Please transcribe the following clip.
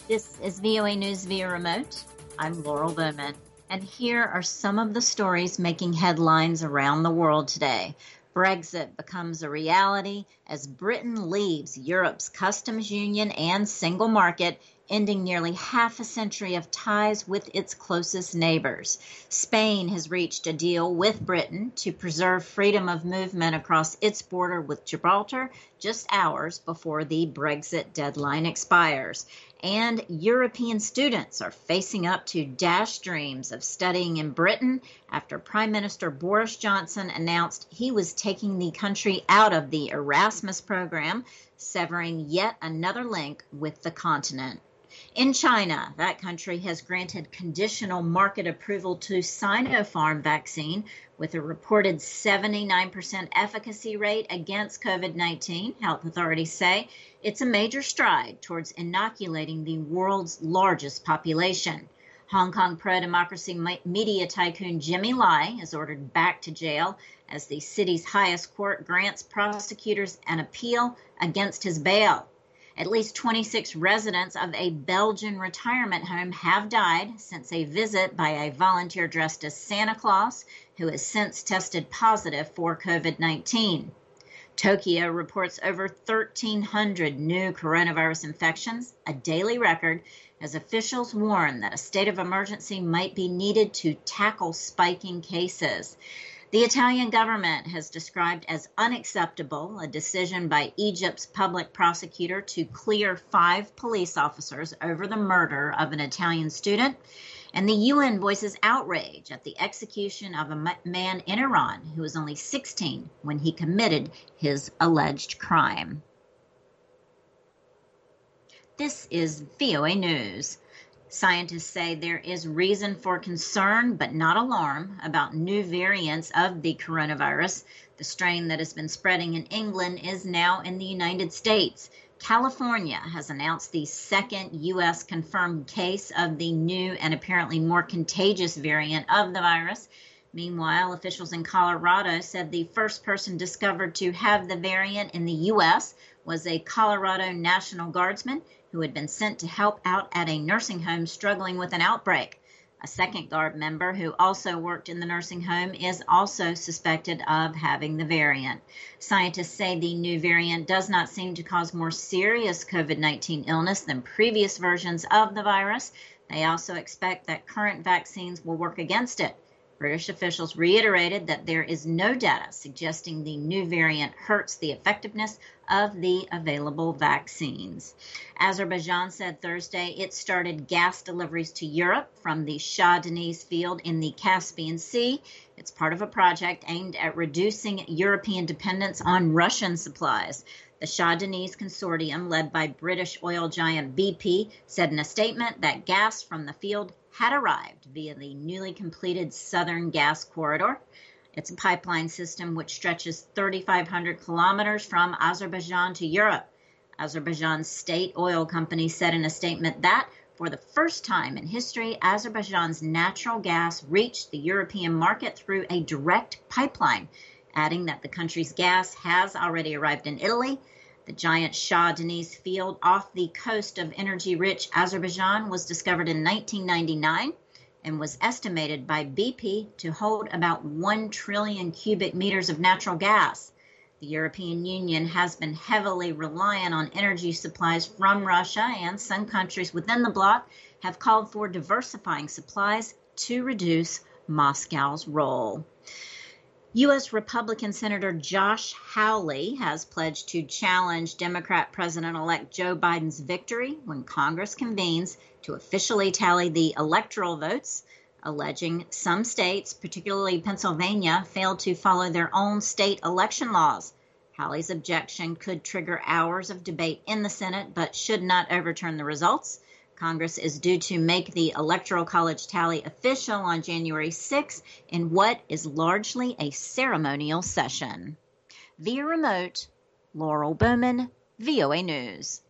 This is VOA News via remote. I'm Laurel Bowman, and here are some of the stories making headlines around the world today. Brexit becomes a reality as Britain leaves Europe's customs union and single market, ending nearly half a century of ties with its closest neighbors. Spain has reached a deal with Britain to preserve freedom of movement across its border with Gibraltar just hours before the Brexit deadline expires. And European students are facing up to dashed dreams of studying in Britain after Prime Minister Boris Johnson announced he was taking the country out of the Erasmus program, severing yet another link with the continent. In China, that country has granted conditional market approval to Sinopharm vaccine with a reported 79% efficacy rate against COVID-19. Health authorities say it's a major stride towards inoculating the world's largest population. Hong Kong pro-democracy media tycoon Jimmy Lai is ordered back to jail as the city's highest court grants prosecutors an appeal against his bail. At least 26 residents of a Belgian retirement home have died since a visit by a volunteer dressed as Santa Claus, who has since tested positive for COVID-19. Tokyo reports over 1,300 new coronavirus infections, a daily record, as officials warn that a state of emergency might be needed to tackle spiking cases. The Italian government has described as unacceptable a decision by Egypt's public prosecutor to clear 5 police officers over the murder of an Italian student. And the UN voices outrage at the execution of a man in Iran who was only 16 when he committed his alleged crime. This is VOA News. Scientists say there is reason for concern, but not alarm, about new variants of the coronavirus. The strain that has been spreading in England is now in the United States. California has announced the second U.S. confirmed case of the new and apparently more contagious variant of the virus. Meanwhile, officials in Colorado said the first person discovered to have the variant in the U.S. was a Colorado National Guardsman who had been sent to help out at a nursing home struggling with an outbreak. A second Guard member who also worked in the nursing home is also suspected of having the variant. Scientists say the new variant does not seem to cause more serious COVID-19 illness than previous versions of the virus. They also expect that current vaccines will work against it. British officials reiterated that there is no data suggesting the new variant hurts the effectiveness of the available vaccines. Azerbaijan said Thursday it started gas deliveries to Europe from the Shah Deniz field in the Caspian Sea. It's part of a project aimed at reducing European dependence on Russian supplies. The Shah Deniz consortium, led by British oil giant BP, said in a statement that gas from the field had arrived via the newly completed Southern Gas Corridor. It's a pipeline system which stretches 3,500 kilometers from Azerbaijan to Europe. Azerbaijan's state oil company said in a statement that, for the first time in history, Azerbaijan's natural gas reached the European market through a direct pipeline, adding that the country's gas has already arrived in Italy. The giant Shah Deniz field off the coast of energy-rich Azerbaijan was discovered in 1999 and was estimated by BP to hold about 1 trillion cubic meters of natural gas. The European Union has been heavily reliant on energy supplies from Russia, and some countries within the bloc have called for diversifying supplies to reduce Moscow's role. U.S. Republican Senator Josh Hawley has pledged to challenge Democrat President-elect Joe Biden's victory when Congress convenes to officially tally the electoral votes, alleging some states, particularly Pennsylvania, failed to follow their own state election laws. Hawley's objection could trigger hours of debate in the Senate, but should not overturn the results. Congress is due to make the Electoral College tally official on January 6 in what is largely a ceremonial session. Via remote, Laurel Bowman, VOA News.